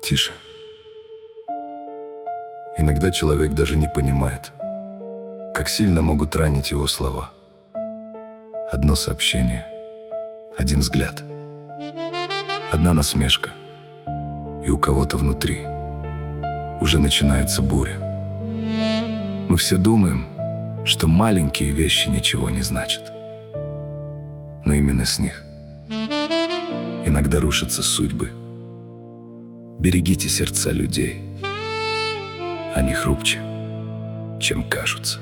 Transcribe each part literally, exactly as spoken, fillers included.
Тише. Иногда человек даже не понимает, как сильно могут ранить его слова. Одно сообщение, один взгляд, одна насмешка, и у кого-то внутри уже начинается буря. Мы все думаем, что маленькие вещи ничего не значат, но именно с них иногда рушатся судьбы. Берегите сердца людей, они хрупче, чем кажутся.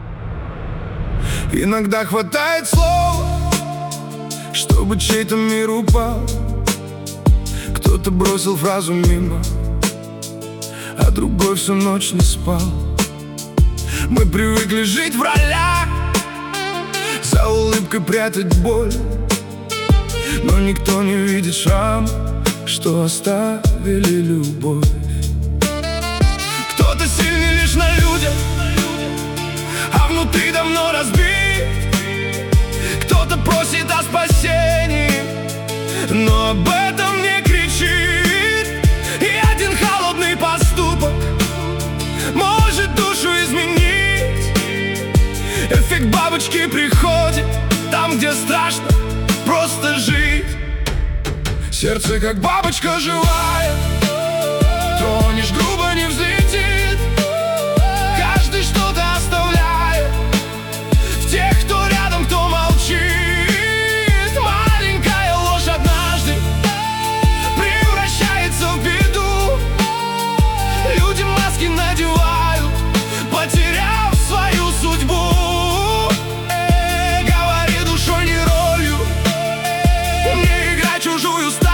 Иногда хватает слова, чтобы чей-то мир упал. Кто-то бросил фразу мимо, а другой всю ночь не спал. Мы привыкли жить в ролях, за улыбкой прятать боль, но никто не видит шрам, что оставили любовь. Кто-то сильнее лишь на людях, а внутри давно разбит. Кто-то просит о спасении, но об этом не кричит. И один холодный поступок может душу изменить. Эффект бабочки приходит там, где страшно просто жить. Сердце как бабочка живая, тронешь грубо, не взлетит. Каждый что-то оставляет в тех, кто рядом, кто молчит. Маленькая ложь однажды превращается в беду. Люди маски надевают, потеряв свою судьбу. Э, говори душой, не ролью, не играй чужую стать.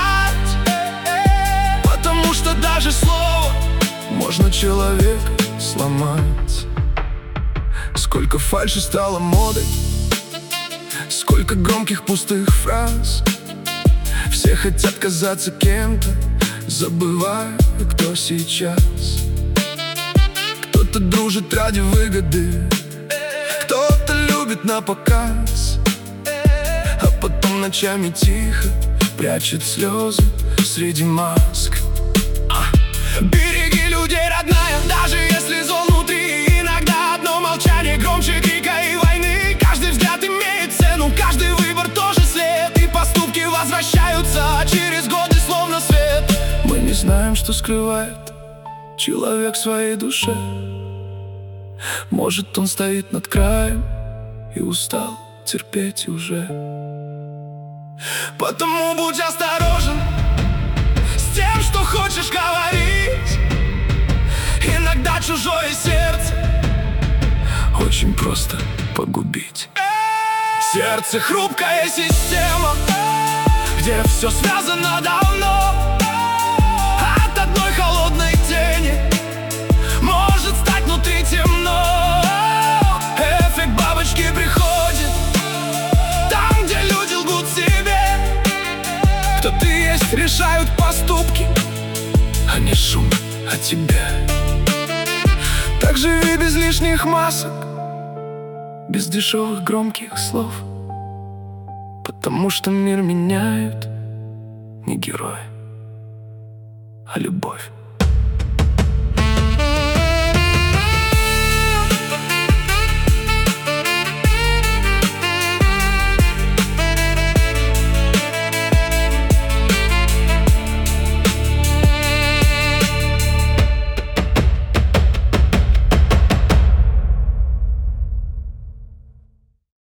Потому что даже слово можно человека сломать. Сколько фальши стало модой, сколько громких пустых фраз. Все хотят казаться кем-то, забывая, кто сейчас. Кто-то дружит ради выгоды, кто-то любит на показ, а потом ночами тихо прячет слезы среди маск. Береги людей, родная, даже если зол внутри. Иногда одно молчание громче крика и войны. Каждый взгляд имеет цену, каждый выбор тоже след. И поступки возвращаются через годы словно свет. Мы не знаем, что скрывает человек в своей душе. Может, он стоит над краем и устал терпеть уже. Потому будь осторожен с тем, что хочешь говорить. Иногда чужое сердце очень просто погубить. Сердце — хрупкая система, где все связано давно. От одной холодной тени может стать внутри темно. Эффект бабочки приходит там, где люди лгут себе. Кто ты есть, решают поступки, а не шум о тебе. Так живи без лишних масок, без дешевых громких слов. Потому что мир меняют не герои, а любовь.